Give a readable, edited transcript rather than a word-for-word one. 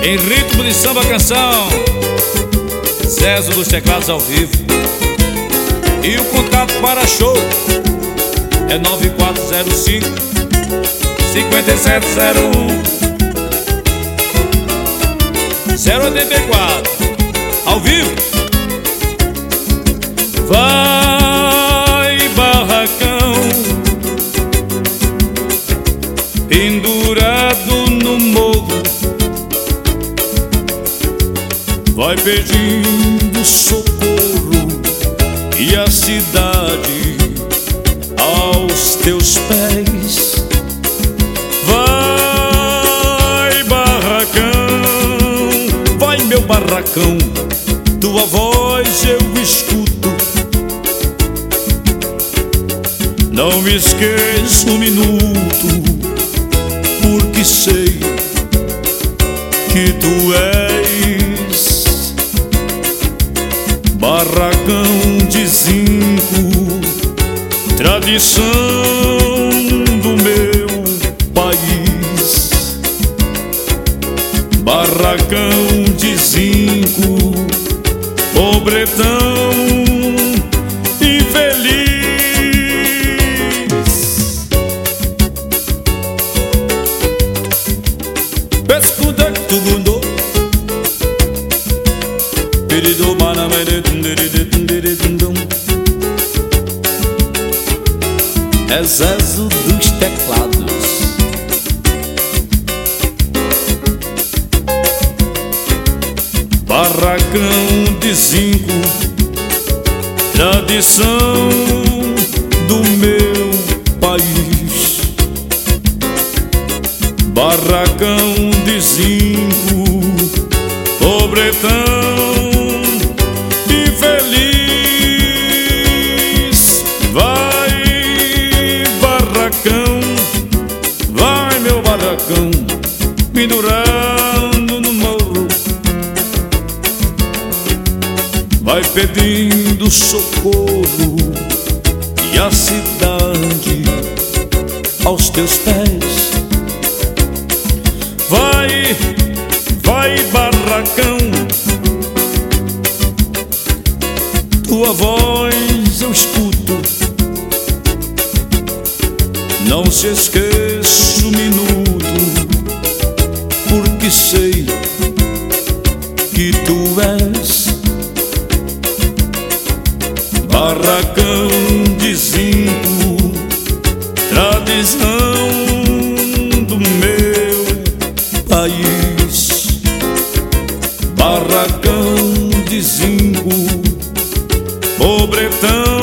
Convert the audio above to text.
Em ritmo de samba canção, Zezo dos teclados ao vivo. E o contato para show é 9405 5701 084. Ao vivo. Vai, barracão, pendurado no morro, vai pedindo socorro, e a cidade aos teus pés. Vai, barracão, vai, meu barracão, tua voz eu escuto. Não me esqueço um minuto, porque sei que tu és barracão de zinco, tradição do meu país. Barracão de zinco, pobretão infeliz. Escuta tu gundo, pedido mana é Zezo dos teclados. Barracão de zinco, tradição do meu país. Barracão de zinco, pobretão infeliz. Vai, barracão, vai, meu barracão, pendurando no morro, vai pedindo socorro, e a cidade aos teus pés. Vai, vai, barracão, tua voz eu escuto. Não se esqueça um minuto, porque sei que tu és barracão de zinco, tradição do meu país. Barracão de zinco, pobretão